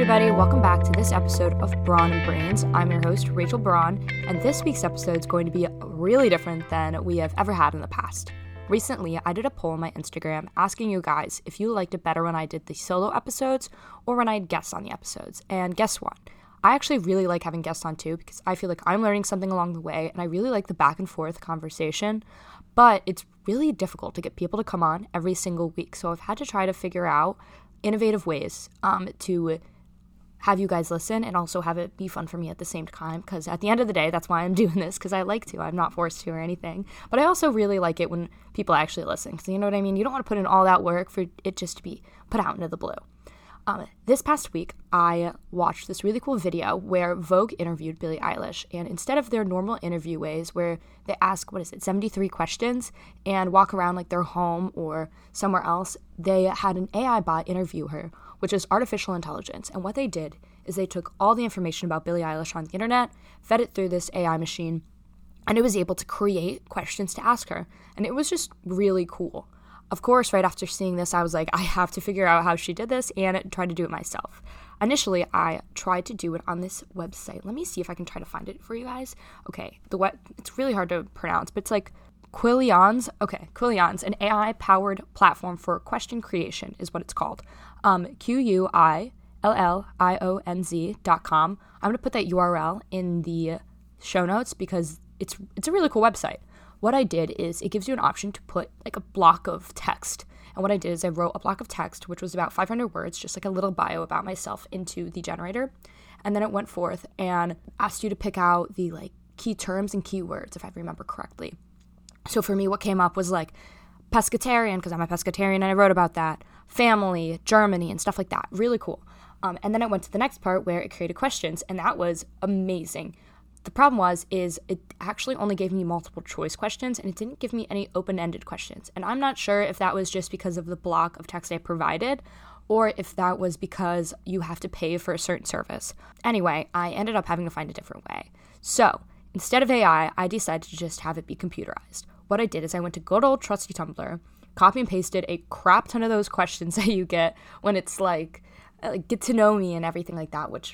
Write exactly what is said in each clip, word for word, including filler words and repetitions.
everybody, welcome back to this episode of Brawn and Brains. I'm your host, Rachel Braun, and this week's episode is going to be really different than we have ever had in the past. Recently, I did a poll on my Instagram asking you guys if you liked it better when I did the solo episodes or when I had guests on the episodes, and guess what? I actually really like having guests on too because I feel like I'm learning something along the way, and I really like the back and forth conversation, but it's really difficult to get people to come on every single week, so I've had to try to figure out innovative ways um, to have you guys listen and also have it be fun for me at the same time, because at the end of the day, that's why I'm doing this, because I like to. I'm not forced to or anything. But I also really like it when people actually listen, because you know what I mean? You don't want to put in all that work for it just to be put out into the blue. Um, this past week, I watched this really cool video where Vogue interviewed Billie Eilish, and instead of their normal interview ways where they ask, what is it, seventy-three questions and walk around like they're home or somewhere else, they had an A I bot interview her, which is artificial intelligence. And what they did is they took all the information about Billie Eilish on the internet, fed it through this A I machine, and it was able to create questions to ask her. And it was just really cool. Of course, right after seeing this, I was like, I have to figure out how she did this and try to do it myself. Initially, I tried to do it on this website. Let me see if I can try to find it for you guys. Okay, the web, it's really hard to pronounce, but it's like Quillions. Okay, Quillions, an A I-powered platform for question creation is what it's called. Um, Q U I L L I O N Z dot com. I'm going to put that U R L in the show notes because it's it's a really cool website. What I did is it gives you an option to put like a block of text. And what I did is I wrote a block of text, which was about five hundred words, just like a little bio about myself, into the generator. And then it went forth and asked you to pick out the like key terms and keywords, if I remember correctly. So for me, what came up was like pescatarian, because I'm a pescatarian and I wrote about that, family, Germany, and stuff like that. Really cool. Um, and then I went to the next part where it created questions, and that was amazing. The problem was, is it actually only gave me multiple choice questions, and it didn't give me any open-ended questions. And I'm not sure if that was just because of the block of text I provided, or if that was because you have to pay for a certain service. Anyway, I ended up having to find a different way. So instead of A I, I decided to just have it be computerized. What I did is I went to good old trusty Tumblr, copy and pasted a crap ton of those questions that you get when it's like, like get to know me and everything like that, which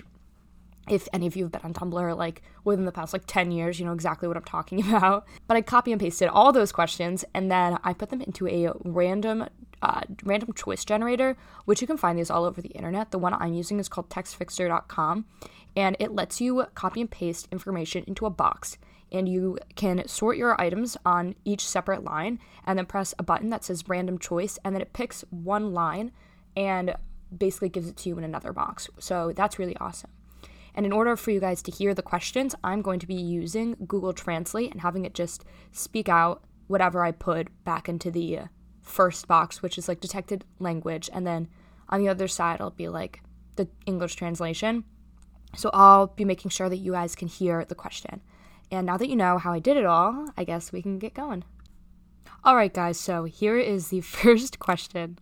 if any of you have been on Tumblr, like, within the past, like, ten years, you know exactly what I'm talking about. But I copy and pasted all those questions, and then I put them into a random uh, random choice generator, which you can find these all over the internet. The one I'm using is called text fixer dot com, and it lets you copy and paste information into a box. And you can sort your items on each separate line, and then press a button that says random choice, and then it picks one line and basically gives it to you in another box. So that's really awesome. And in order for you guys to hear the questions, I'm going to be using Google Translate and having it just speak out whatever I put back into the first box, which is like detected language. And then on the other side, it'll be like the English translation. So I'll be making sure that you guys can hear the question. And now that you know how I did it all, I guess we can get going. All right, guys, so here is the first question.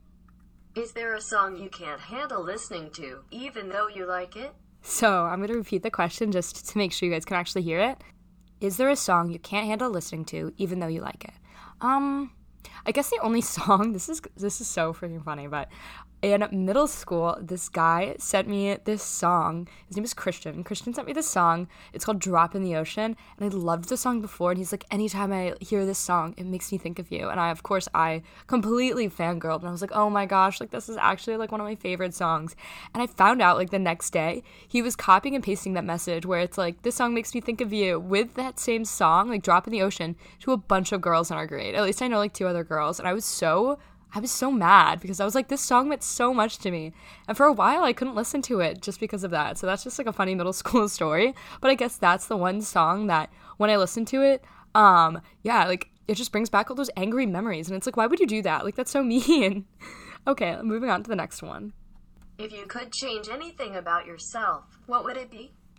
Is there a song you can't handle listening to, even though you like it? So I'm going to repeat the question just to make sure you guys can actually hear it. Is there a song you can't handle listening to, even though you like it? Um, I guess the only song, this is this is so freaking funny, but in middle school, this guy sent me this song. His name is Christian. Christian sent me this song. It's called Drop in the Ocean, and I loved the song before, and he's like, anytime I hear this song, it makes me think of you. And I, of course, I completely fangirled, and I was like, oh my gosh, like, this is actually, like, one of my favorite songs. And I found out, like, the next day, he was copying and pasting that message where it's like, this song makes me think of you, with that same song, like, Drop in the Ocean, to a bunch of girls in our grade. At least I know, like, two other girls, and I was so... I was so mad because I was like, this song meant so much to me. And for a while, I couldn't listen to it just because of that. So that's just like a funny middle school story. But I guess that's the one song that when I listen to it, um, yeah, like it just brings back all those angry memories. And it's like, why would you do that? Like, that's so mean. Okay, moving on to the next one. If you could change anything about yourself, what would it be?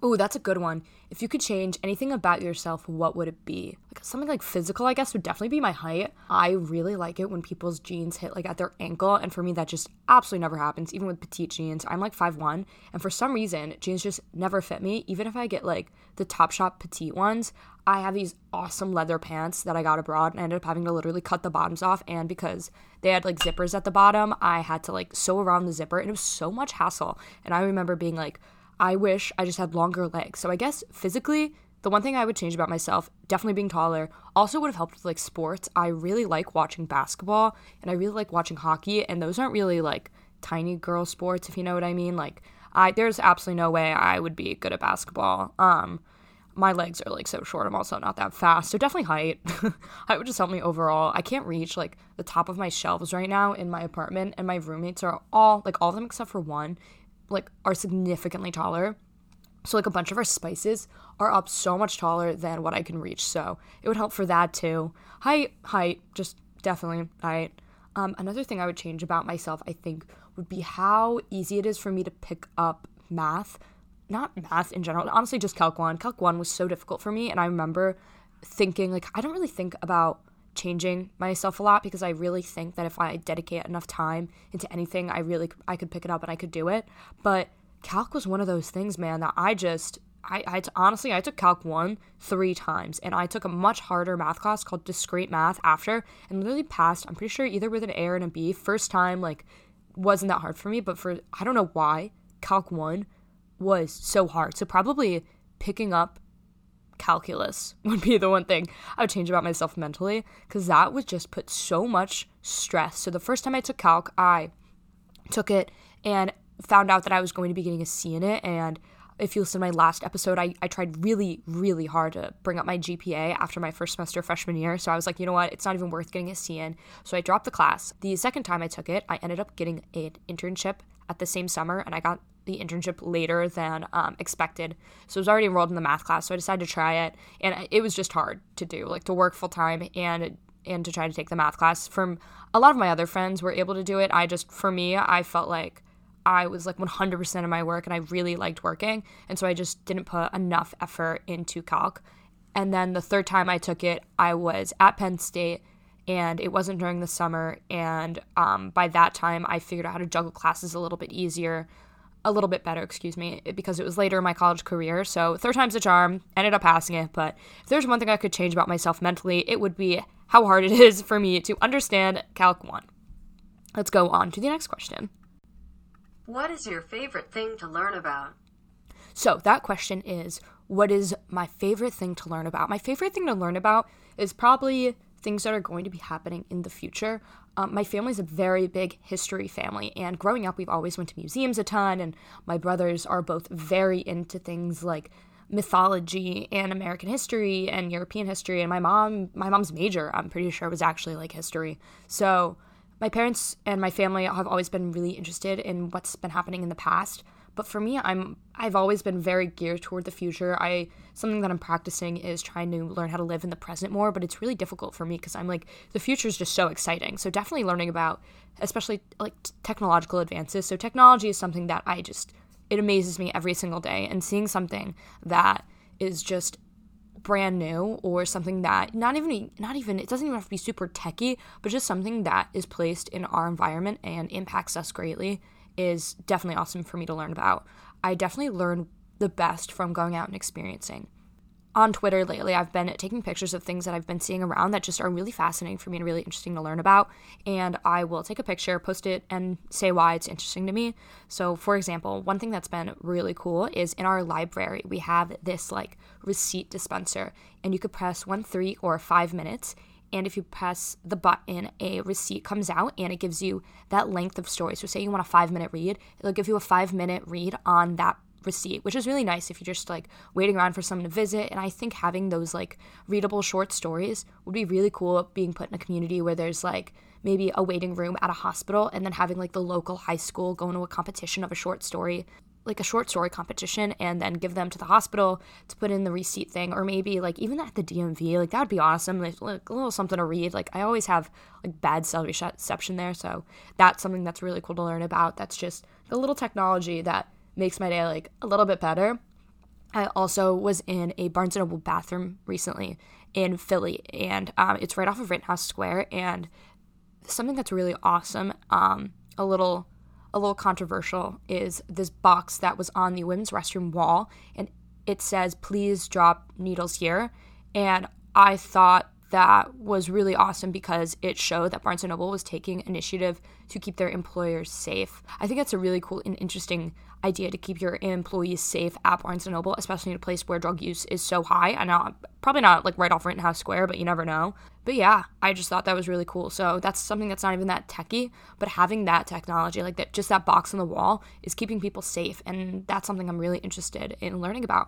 Oh, that's a good one. If you could change anything about yourself, what would it be? Like something like physical, I guess, would definitely be my height. I really like it when people's jeans hit like at their ankle, and for me that just absolutely never happens, even with petite jeans. I'm like five one, and for some reason, jeans just never fit me. Even if I get like the Topshop petite ones, I have these awesome leather pants that I got abroad, and I ended up having to literally cut the bottoms off, and because they had like zippers at the bottom, I had to like sew around the zipper, and it was so much hassle. And I remember being like, I wish I just had longer legs. So I guess physically, the one thing I would change about myself, definitely being taller, also would have helped with like sports. I really like watching basketball, and I really like watching hockey, and those aren't really like tiny girl sports, if you know what I mean. Like I there's absolutely no way I would be good at basketball. Um my legs are like so short. I'm also not that fast. So definitely height. Height would just help me overall. I can't reach like the top of my shelves right now in my apartment, and my roommates are all like all of them except for one like are significantly taller. So like a bunch of our spices are up so much taller than what I can reach. So it would help for that too. Height, height, just definitely height. Um, another thing I would change about myself, I think, would be how easy it is for me to pick up math. Not math in general, honestly, just Calc one. Calc one was so difficult for me, and I remember thinking, like, I don't really think about changing myself a lot because I really think that if I dedicate enough time into anything, I really, I could pick it up and I could do it. But Calc was one of those things, man, that I just, I, I honestly, I took Calc one three times, and I took a much harder math class called Discrete Math after, and literally passed, I'm pretty sure either with an A or an B. First time, like, wasn't that hard for me, but for, I don't know why, Calc one was so hard. So probably picking up calculus would be the one thing I would change about myself mentally, because that would just put so much stress. So the first time I took calc, I took it and found out that I was going to be getting a C in it. And if you listen to my last episode, I, I tried really, really hard to bring up my G P A after my first semester freshman year. So I was like, you know what? It's not even worth getting a C in. So I dropped the class. The second time I took it, I ended up getting an internship at the same summer, and I got the internship later than um, expected. So I was already enrolled in the math class, so I decided to try it, and it was just hard to do, like to work full time and and to try to take the math class. From a lot of my other friends were able to do it. I just, for me, I felt like I was like one hundred percent of my work, and I really liked working, and so I just didn't put enough effort into calc. And then the third time I took it, I was at Penn State, and it wasn't during the summer, and um, by that time, I figured out how to juggle classes a little bit easier, a little bit better, excuse me, because it was later in my college career. So third time's a charm, ended up passing it. But if there's one thing I could change about myself mentally, it would be how hard it is for me to understand Calc one. Let's go on to the next question. What is your favorite thing to learn about? So that question is, what is my favorite thing to learn about? My favorite thing to learn about is probably things that are going to be happening in the future. Um, my family's a very big history family, and growing up, we've always went to museums a ton, and my brothers are both very into things like mythology and American history and European history, and my mom, my mom's major, I'm pretty sure, was actually like history. So my parents and my family have always been really interested in what's been happening in the past. But for me, I'm I've always been very geared toward the future. I something that I'm practicing is trying to learn how to live in the present more, but it's really difficult for me because I'm like, the future is just so exciting. So definitely learning about, especially like t- technological advances. So technology is something that I just, it amazes me every single day, and seeing something that is just brand new, or something that not even not even it doesn't even have to be super techy, but just something that is placed in our environment and impacts us greatly, is definitely awesome for me to learn about. I definitely learn the best from going out and experiencing. On Twitter lately, I've been taking pictures of things that I've been seeing around that just are really fascinating for me and really interesting to learn about, and I will take a picture, post it, and say why it's interesting to me. So, for example, one thing that's been really cool is in our library, we have this like receipt dispenser, and you could press one, three, or five minutes, and if you press the button, a receipt comes out, and it gives you that length of story. So say you want a five-minute read, it'll give you a five-minute read on that receipt, which is really nice if you're just like waiting around for someone to visit. And I think having those like readable short stories would be really cool, being put in a community where there's like maybe a waiting room at a hospital, and then having like the local high school go into a competition of a short story, like a short story competition, and then give them to the hospital to put in the receipt thing. Or maybe like even at the D M V, like that would be awesome, like, like a little something to read. Like I always have like bad cell reception there, so that's something that's really cool to learn about. That's just a little technology that makes my day like a little bit better. I also was in a Barnes and Noble bathroom recently in Philly, and um, it's right off of Rittenhouse Square, and something that's really awesome, um, a little a little controversial, is this box that was on the women's restroom wall, and it says, "Please drop needles here," and I thought that was really awesome because it showed that Barnes and Noble was taking initiative to keep their employers safe. I think that's a really cool and interesting idea to keep your employees safe at Barnes and Noble, especially in a place where drug use is so high. I know, probably not like right off Rittenhouse Square, but you never know. But yeah, I just thought that was really cool. So that's something that's not even that techy, but having that technology, like that, just that box on the wall, is keeping people safe, and that's something I'm really interested in learning about.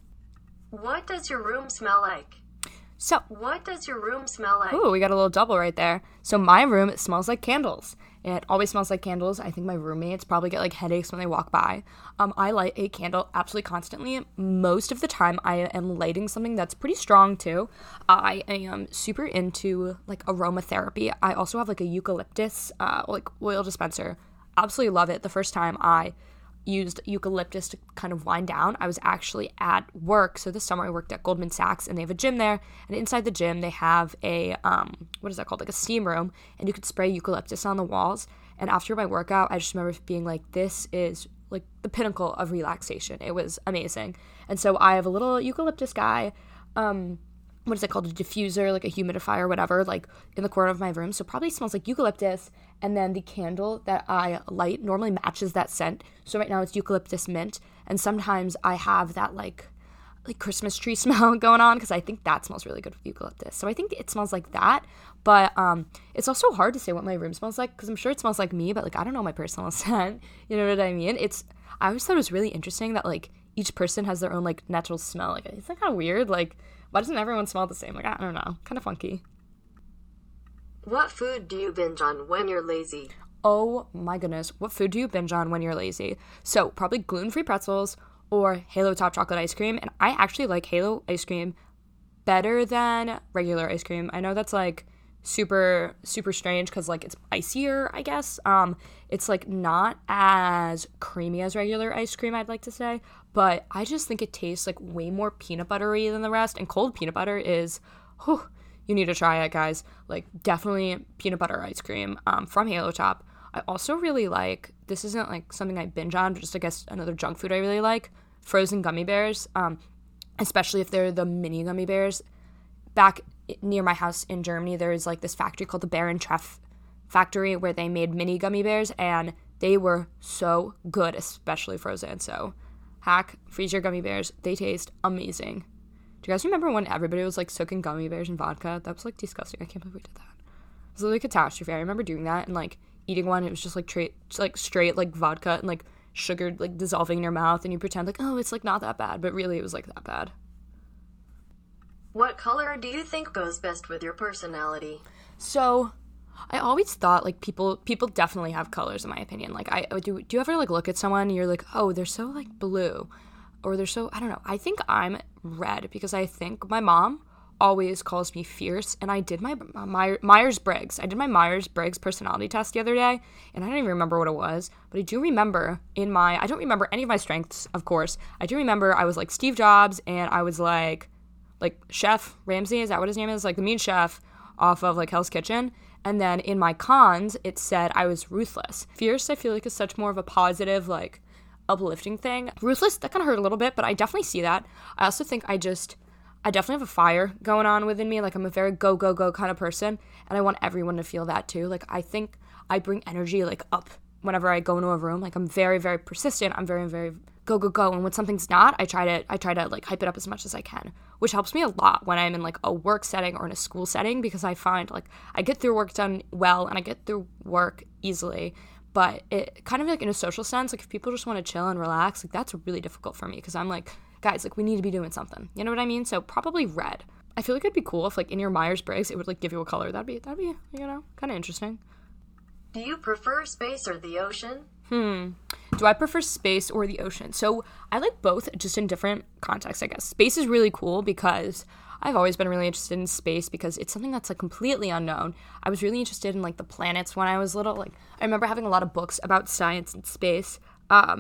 What does your room smell like? So, What does your room smell like? ooh, we got a little double right there. So my room, it smells like candles. It always smells like candles. I think my roommates probably get like headaches when they walk by. Um, I light a candle absolutely constantly. Most of the time, I am lighting something that's pretty strong too. I am super into like aromatherapy. I also have like a eucalyptus uh, like oil dispenser. Absolutely love it. The first time I used eucalyptus to kind of wind down, I was actually at work. So this summer I worked at Goldman Sachs, and they have a gym there, and inside the gym they have a um what is that called, like a steam room, and you could spray eucalyptus on the walls. And after my workout, I just remember being like, this is like the pinnacle of relaxation. It was amazing. And so I have a little eucalyptus guy, um what is it called, a diffuser, like a humidifier, whatever, like in the corner of my room. So probably smells like eucalyptus. And then the candle that I light normally matches that scent. So right now it's eucalyptus mint. And sometimes I have that like like Christmas tree smell going on, because I think that smells really good with eucalyptus. So I think it smells like that. But um, it's also hard to say what my room smells like, because I'm sure it smells like me, but like I don't know my personal scent. You know what I mean? It's I always thought it was really interesting that like each person has their own like natural smell. Like, it's like kind of weird. Like, why doesn't everyone smell the same? Like, I don't know. Kind of funky. What food do you binge on when you're lazy? Oh my goodness. What food do you binge on when you're lazy? So probably gluten-free pretzels or Halo Top Chocolate ice cream. And I actually like Halo ice cream better than regular ice cream. I know that's like super, super strange because like it's icier, I guess. Um, it's like not as creamy as regular ice cream, I'd like to say. But I just think it tastes like way more peanut buttery than the rest. And cold peanut butter is, whew, you need to try it, guys. Like, definitely peanut butter ice cream um, from Halo Top. I also really like, this isn't like something I binge on, but just I guess another junk food I really like, frozen gummy bears, um, especially if they're the mini gummy bears. Back near my house in Germany, there's like this factory called the Baron Treff factory where they made mini gummy bears, and they were so good, especially frozen. So, hack, freeze your gummy bears. They taste amazing. Do you guys remember when everybody was like soaking gummy bears in vodka? That was like disgusting. I can't believe we did that. It was literally a catastrophe. I remember doing that and like eating one. It was just like tra- just, like straight like vodka and like sugar like dissolving in your mouth, and you pretend like, oh, it's like not that bad, but really it was like that bad. What color do you think goes best with your personality? So, I always thought like people people definitely have colors in my opinion. Like I do do you ever like look at someone and you're like, oh, they're so like blue, or they're so, I don't know. I think I'm red because I think my mom always calls me fierce, and I did my, my Myers-Briggs. I did my Myers-Briggs personality test the other day, and I don't even remember what it was, but I do remember in my, I don't remember any of my strengths, of course. I do remember I was like Steve Jobs, and I was like, like Chef Ramsay, is that what his name is? Like the mean chef off of like Hell's Kitchen. And then in my cons, it said I was ruthless. Fierce, I feel like is such more of a positive, like, uplifting thing. Ruthless, that kind of hurt a little bit, but I definitely see that. I also think I just, I definitely have a fire going on within me. Like, I'm a very go, go, go kind of person, and I want everyone to feel that too. Like, I think I bring energy, like, up whenever I go into a room. Like, I'm very, very persistent. I'm very, very go, go, go. And when something's not, I try to, I try to, like, hype it up as much as I can, which helps me a lot when I'm in, like, a work setting or in a school setting, because I find, like, I get through work done well, and I get through work easily. But it kind of like in a social sense, like if people just want to chill and relax, like that's really difficult for me, because I'm like, guys, like we need to be doing something. You know what I mean? So probably red. I feel like it'd be cool if like in your Myers-Briggs, it would like give you a color. That'd be, that'd be, you know, kind of interesting. Do you prefer space or the ocean? Hmm. Do I prefer space or the ocean? So I like both, just in different contexts, I guess. Space is really cool because I've always been really interested in space because it's something that's like completely unknown. I was really interested in like the planets when I was little. Like I remember having a lot of books about science and space. Um,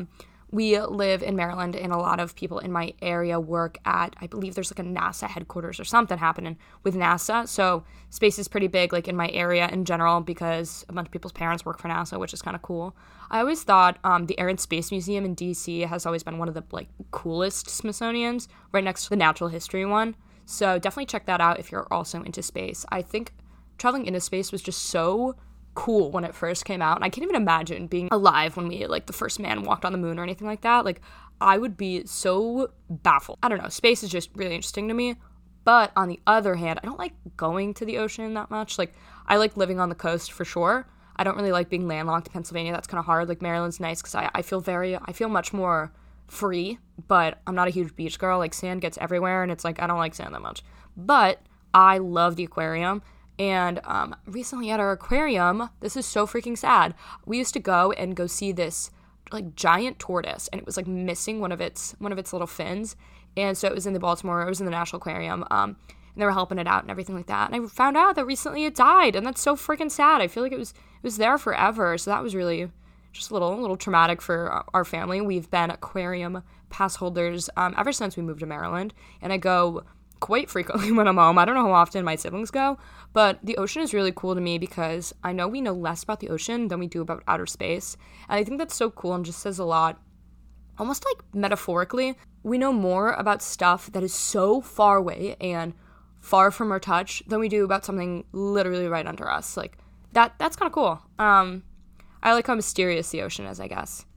we live in Maryland, and a lot of people in my area work at, I believe there's like a NASA headquarters or something happening with NASA. So space is pretty big, like in my area in general, because a bunch of people's parents work for NASA, which is kind of cool. I always thought um, the Air and Space Museum in D C has always been one of the like coolest Smithsonian's, right next to the Natural History one. So definitely check that out if you're also into space. I think traveling into space was just so cool when it first came out, and I can't even imagine being alive when we, like, the first man walked on the moon or anything like that. Like, I would be so baffled. I don't know, space is just really interesting to me, but on the other hand, I don't like going to the ocean that much. Like, I like living on the coast for sure. I don't really like being landlocked in Pennsylvania. That's kind of hard. Like, Maryland's nice because I, I feel very, I feel much more free, but I'm not a huge beach girl. Like, sand gets everywhere, and it's like, I don't like sand that much. But I love the aquarium. And um, recently at our aquarium, this is so freaking sad. We used to go and go see this like giant tortoise, and it was like missing one of its one of its little fins. And so it was in the Baltimore, it was in the National Aquarium, um, and they were helping it out and everything like that. And I found out that recently it died, and that's so freaking sad. I feel like it was it was there forever, so that was really just a little a little traumatic for our family. We've been aquarium pass holders um, ever since we moved to Maryland, and I go quite frequently when I'm home. I don't know how often my siblings go, but the ocean is really cool to me because I know we know less about the ocean than we do about outer space. And I think that's so cool and just says a lot. Almost like metaphorically, we know more about stuff that is so far away and far from our touch than we do about something literally right under us. Like, that that's kind of cool. Um, I like how mysterious the ocean is, I guess.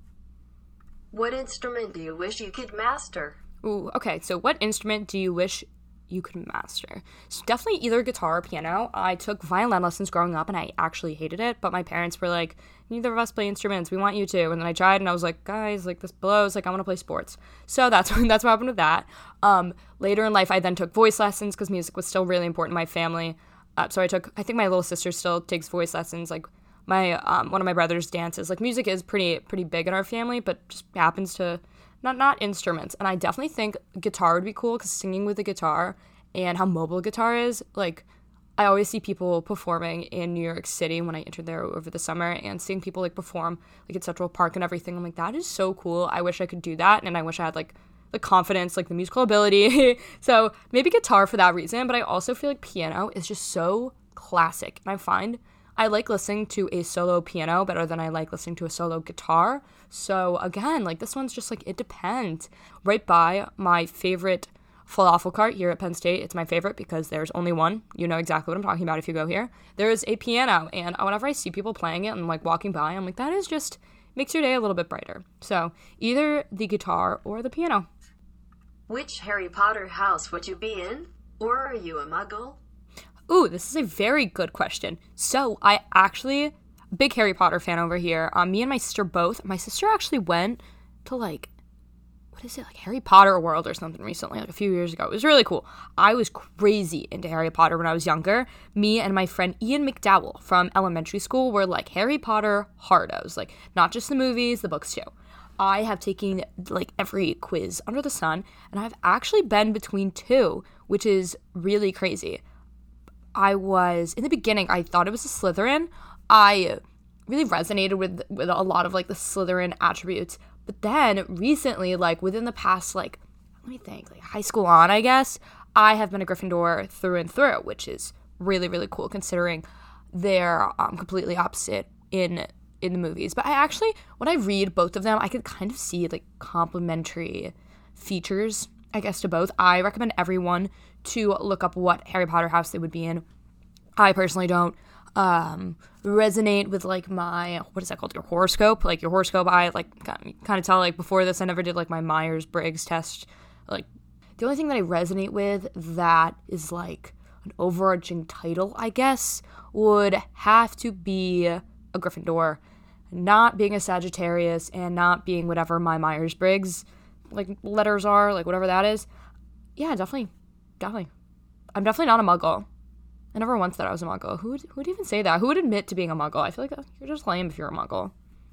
What instrument do you wish you could master? Ooh, okay, so what instrument do you wish you could master? So definitely either guitar or piano. I took violin lessons growing up, and I actually hated it, but my parents were like, neither of us play instruments, we want you to. And then I tried, and I was like, guys, like, this blows, like, I want to play sports. So that's, that's what happened with that. Um, later in life, I then took voice lessons, because music was still really important in my family. Uh, so I took, I think my little sister still takes voice lessons, like, my, um, one of my brother's dances. Like, music is pretty, pretty big in our family, but just happens to Not not instruments. And I definitely think guitar would be cool because singing with a guitar and how mobile a guitar is, like, I always see people performing in New York City when I entered there over the summer, and seeing people, like, perform, like, at Central Park and everything. I'm like, that is so cool. I wish I could do that, and I wish I had, like, the confidence, like, the musical ability. So maybe guitar for that reason, but I also feel like piano is just so classic. And I find I like listening to a solo piano better than I like listening to a solo guitar. So again, like, this one's just like, it depends. Right by my favorite falafel cart here at Penn State, it's my favorite because there's only one. You know exactly what I'm talking about if you go here. There is a piano, and whenever I see people playing it and, like, walking by, I'm like, that is just makes your day a little bit brighter. So either the guitar or the piano. Which Harry Potter house would you be in? Or are you a muggle? Ooh, this is a very good question. So I actually, big Harry Potter fan over here. Um, me and my sister both. My sister actually went to, like, what is it, like Harry Potter World or something recently, like a few years ago. It was really cool. I was crazy into Harry Potter when I was younger. Me and my friend Ian McDowell from elementary school were, like, Harry Potter hardos. Like, not just the movies, the books too. I have taken, like, every quiz under the sun, and I've actually been between two, which is really crazy. I was, in the beginning, I thought it was a Slytherin. I really resonated with with a lot of, like, the Slytherin attributes. But then, recently, like, within the past, like, let me think, like, high school on, I guess, I have been a Gryffindor through and through, which is really, really cool, considering they're um, completely opposite in in the movies. But I actually, when I read both of them, I could kind of see, like, complementary features, I guess, to both. I recommend everyone to look up what Harry Potter house they would be in. I personally don't um, resonate with, like, my, what is that called, your horoscope? Like, your horoscope, I, like, kind of tell, like, before this, I never did, like, my Myers-Briggs test. Like, the only thing that I resonate with that is, like, an overarching title, I guess, would have to be a Gryffindor. Not being a Sagittarius and not being whatever my Myers-Briggs, like, letters are, like, whatever that is. Yeah, definitely, definitely. I'm definitely not a muggle. I never once thought I was a muggle. Who would, who would even say that? Who would admit to being a muggle? I feel like you're just lame if you're a muggle.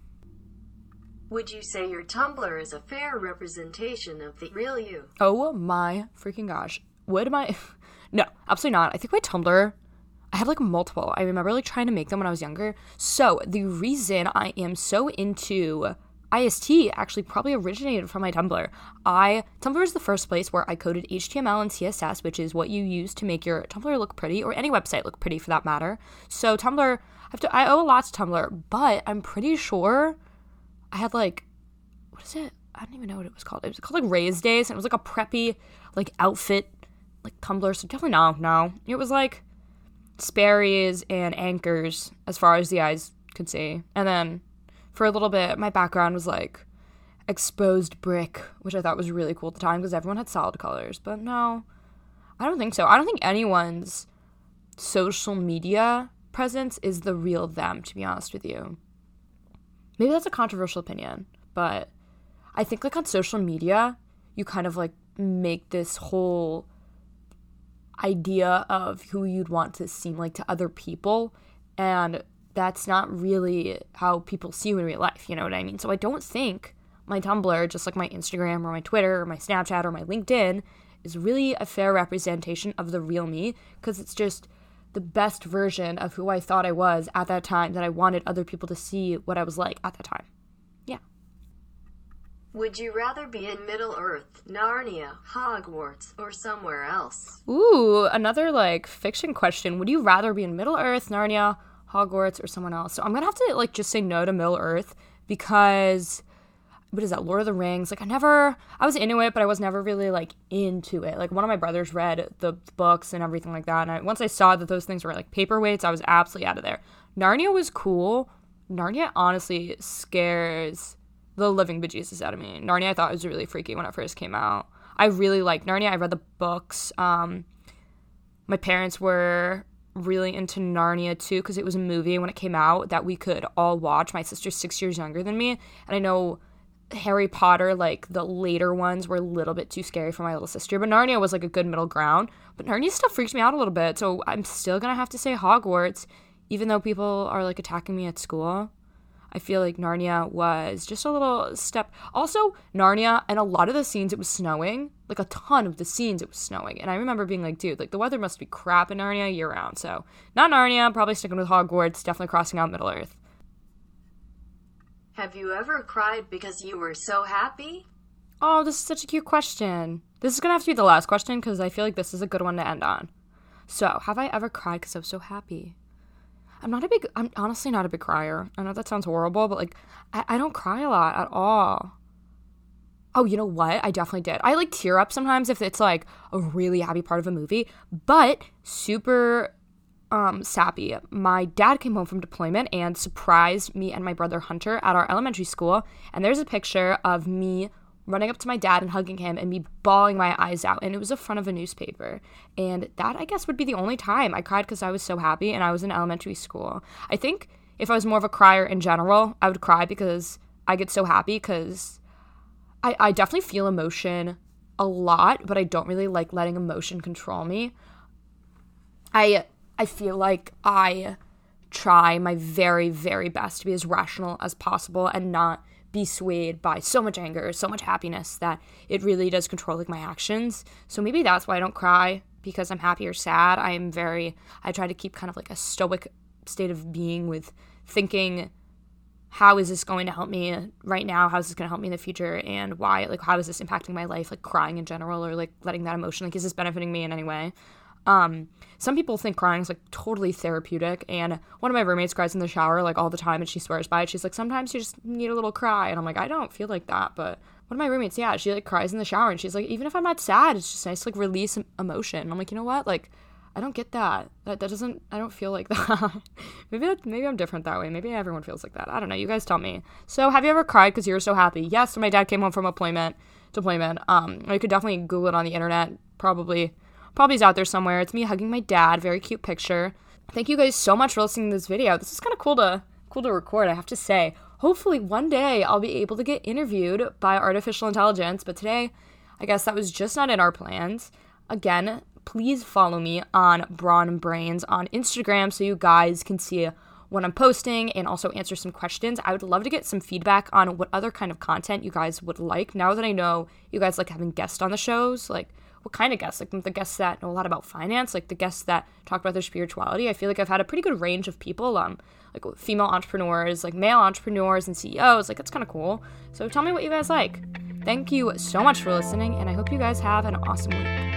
Would you say your Tumblr is a fair representation of the real you? Oh my freaking gosh. Would my... No, absolutely not. I think my Tumblr... I have, like, multiple. I remember, like, trying to make them when I was younger. So the reason I am so into I S T actually probably originated from my Tumblr. I Tumblr is the first place where I coded H T M L and C S S, which is what you use to make your Tumblr look pretty, or any website look pretty for that matter. So Tumblr, I have to, I owe a lot to Tumblr, but I'm pretty sure I had like, what is it? I don't even know what it was called. It was called like Raise Days, and it was like a preppy like outfit like Tumblr. So definitely no, no. It was like Sperry's and Anchors as far as the eyes could see, and then for a little bit, my background was like exposed brick, which I thought was really cool at the time because everyone had solid colors. But no, I don't think so. I don't think anyone's social media presence is the real them, to be honest with you. Maybe that's a controversial opinion, but I think like on social media, you kind of like make this whole idea of who you'd want to seem like to other people, and that's not really how people see you in real life, you know what I mean? So I don't think my Tumblr, just like my Instagram or my Twitter or my Snapchat or my LinkedIn, is really a fair representation of the real me, because it's just the best version of who I thought I was at that time, that I wanted other people to see what I was like at that time. Yeah. Would you rather be in Middle-earth, Narnia, Hogwarts, or somewhere else? Ooh, another like fiction question. Would you rather be in Middle-earth, Narnia, Hogwarts, or someone else? So I'm gonna have to like just say no to Middle-earth, because what is that, Lord of the Rings? Like I never, I was into it, but I was never really like into it. Like one of my brothers read the books and everything like that, and I, once I saw that those things were like paperweights, I was absolutely out of there. Narnia was cool. Narnia honestly scares the living bejesus out of me. Narnia I thought was really freaky when it first came out. I really liked Narnia. I read the books. Um, my parents were really into Narnia too, because it was a movie when it came out that we could all watch. My sister's six years younger than me, and I know Harry Potter, like the later ones, were a little bit too scary for my little sister, but Narnia was like a good middle ground. But Narnia still freaks me out a little bit, so I'm still gonna have to say Hogwarts, even though people are like attacking me at school. I feel like Narnia was just a little step. Also, Narnia, and a lot of the scenes, it was snowing. Like, a ton of the scenes, it was snowing. And I remember being like, dude, like, the weather must be crap in Narnia year-round. So, not Narnia, probably sticking with Hogwarts, definitely crossing out Middle-earth. Have you ever cried because you were so happy? Oh, this is such a cute question. This is going to have to be the last question, because I feel like this is a good one to end on. So, have I ever cried because I was so happy? I'm not a big, I'm honestly not a big crier. I know that sounds horrible, but like, I, I don't cry a lot at all. Oh, you know what? I definitely did. I like tear up sometimes if it's like a really happy part of a movie, but super um, sappy. My dad came home from deployment and surprised me and my brother Hunter at our elementary school. And there's a picture of me running up to my dad and hugging him and me bawling my eyes out, and it was in front of a newspaper. And that, I guess, would be the only time I cried because I was so happy, and I was in elementary school. I think if I was more of a crier in general, I would cry because I get so happy, because I, I definitely feel emotion a lot, but I don't really like letting emotion control me. I I feel like I try my very, very best to be as rational as possible and not be swayed by so much anger, so much happiness, that it really does control like my actions. So maybe that's why I don't cry, because I'm happy or sad. I am very, I try to keep kind of like a stoic state of being with thinking, how is this going to help me right now? How is this going to help me in the future? And why, like, how is this impacting my life? Like crying in general, or like letting that emotion, like, is this benefiting me in any way? Um, some people think crying is like totally therapeutic, and one of my roommates cries in the shower like all the time, and she swears by it. She's like, sometimes you just need a little cry, and I'm like, I don't feel like that. But one of my roommates, yeah, she like cries in the shower, and she's like, even if I'm not sad, it's just nice to like release emotion. And I'm like, you know what? Like, I don't get that. That that doesn't. I don't feel like that. maybe that, maybe I'm different that way. Maybe everyone feels like that. I don't know. You guys tell me. So, have you ever cried because you were so happy? Yes. When my dad came home from deployment, deployment. Um, you could definitely Google it on the internet. Probably. Probably is out there somewhere. It's me hugging my dad. Very cute picture. Thank you guys so much for listening to this video. This is kind of cool to cool to record, I have to say. Hopefully one day I'll be able to get interviewed by artificial intelligence, but today I guess that was just not in our plans. Again, please follow me on Brawn and Brains on Instagram so you guys can see when I'm posting and also answer some questions. I would love to get some feedback on what other kind of content you guys would like. Now that I know you guys like having guests on the shows, like, what what kind of guests, like the guests that know a lot about finance, like the guests that talk about their spirituality. I feel like I've had a pretty good range of people, um, like female entrepreneurs, like male entrepreneurs and C E Os. Like, it's kind of cool. So tell me what you guys like. Thank you so much for listening, and I hope you guys have an awesome week.